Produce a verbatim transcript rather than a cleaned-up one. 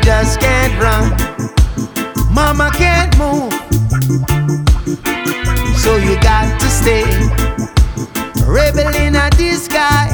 just can't run. Mama can't move, so you got to stay. Rebel in a disguise.